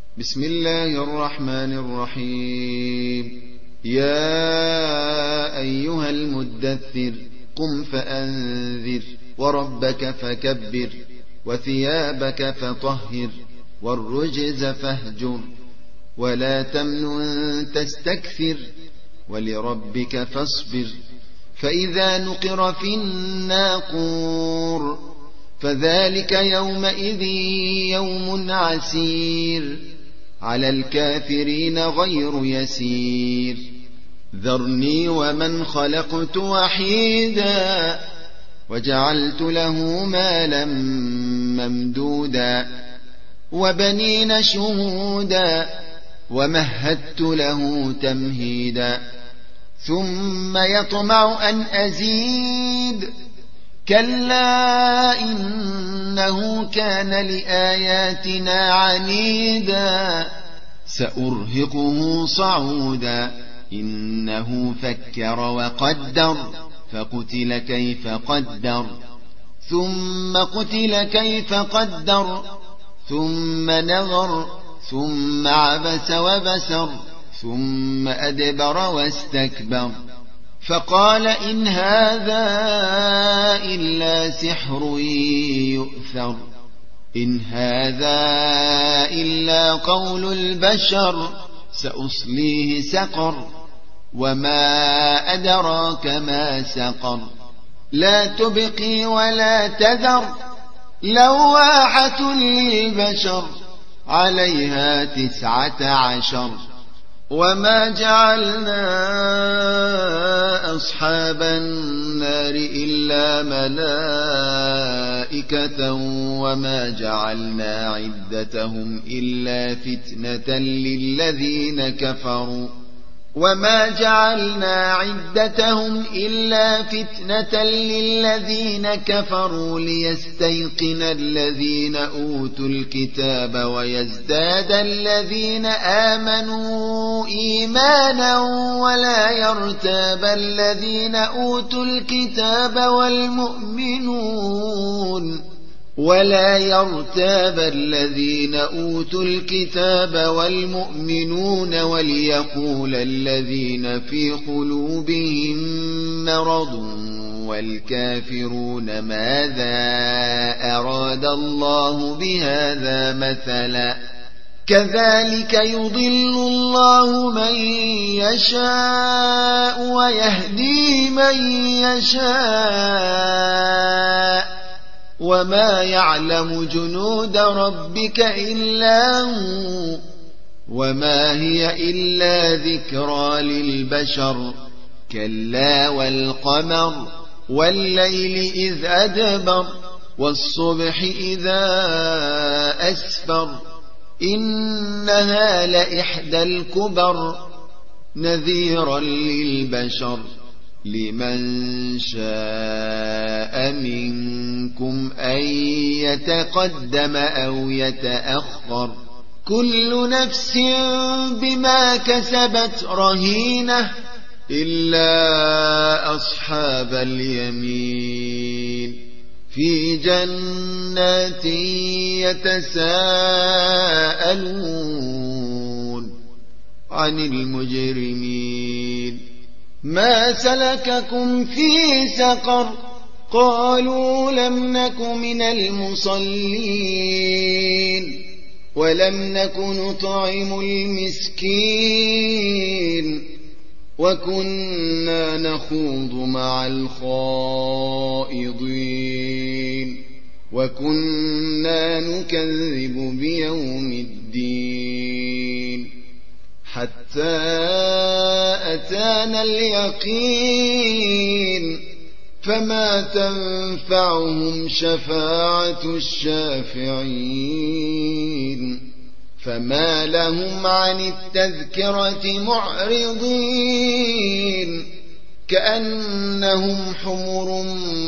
بسم الله الرحمن الرحيم. يا أيها المدثر قم فأنذر وربك فكبر وثيابك فطهر والرجز فاهجر ولا تمنن تستكثر ولربك فاصبر. فإذا نقر في الناقور فذلك يومئذ يوم عسير على الكافرين غير يسير. ذرني ومن خلقت وحيدا وجعلت له مالا ممدودا وبنين شهودا ومهدت له تمهيدا ثم يطمع أن أزيد كلا إنه كان لآياتنا عنيدا سأرهقه صعودا إنه فكر وقدر فقتل كيف قدر ثم قتل كيف قدر ثم نظر ثم عبس وبسر ثم أدبر واستكبر فقال إن هذا إلا سحر يؤثر إن هذا إلا قول البشر سأصليه سقر وما أدراك ما سقر لا تبقي ولا تذر لواحة للبشر عليها 19 وما جعلنا أصحاب النار إلا ملائكة وما جعلنا عدتهم إلا فتنة للذين كفروا ليستيقن الذين أوتوا الكتاب ويزداد الذين آمنوا إيمانا ولا يرتاب الذين أوتوا الكتاب والمؤمنون وليقول الذين في قلوبهم مرض والكافرون ماذا أراد الله بهذا مثلا كذلك يضل الله من يشاء ويهدي من يشاء وما يعلم جنود ربك إلا هو وما هي إلا ذكرى للبشر كلا والقمر والليل إذ أدبر والصبح إذا أسفر إنها لإحدى الكبر نذيرا للبشر لمن شاء منكم أن يتقدم أو يتأخر كل نفس بما كسبت رهينة إلا أصحاب اليمين في جنات يتساءلون عن المجرمين ما سلككم في سقر قالوا لم نك من المصلين ولم نك نطعم المسكين وكنا نخوض مع الخائضين وكنا نكذب بيوم الدين حتى أتانا اليقين فما تنفعهم شفاعة الشافعين فما لهم عن التذكرة معرضين كأنهم حمر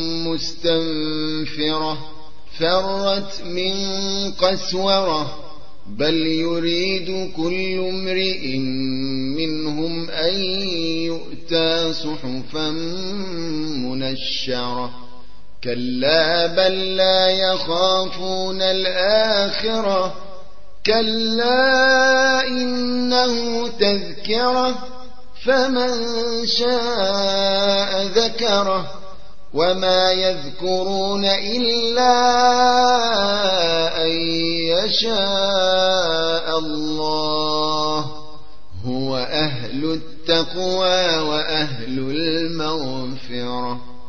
مستنفرة فرت من قسورة بل يريد كل امرئ منهم أن يؤتى صحفا منشرة كلا بل لا يخافون الآخرة كلا إنه تذكرة فمن شاء ذكره وما يذكرون إلا أن يشاء الله هو أهل التقوى وأهل المغفرة.